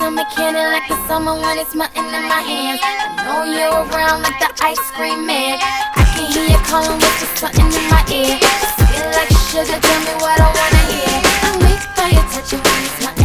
summer candy like the summer when it's melting in my hands. I know you're around like the ice cream man. I can hear you calling with just something in my ear. Sweet like sugar, tell me what I wanna hear. I'm weak by your touch and when it's melting